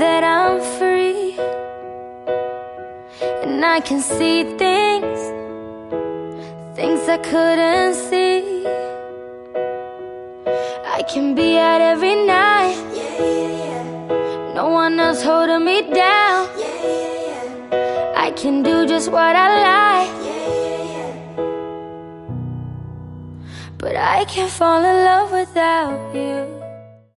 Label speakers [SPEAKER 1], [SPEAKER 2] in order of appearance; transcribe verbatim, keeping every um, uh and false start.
[SPEAKER 1] that I'm free, and I can see things, things I couldn't see. I can be out every night, yeah, yeah, yeah. No one else holding me down, yeah, yeah, yeah. I can do just what I like, yeah, yeah, yeah. But I can't fall in love without you.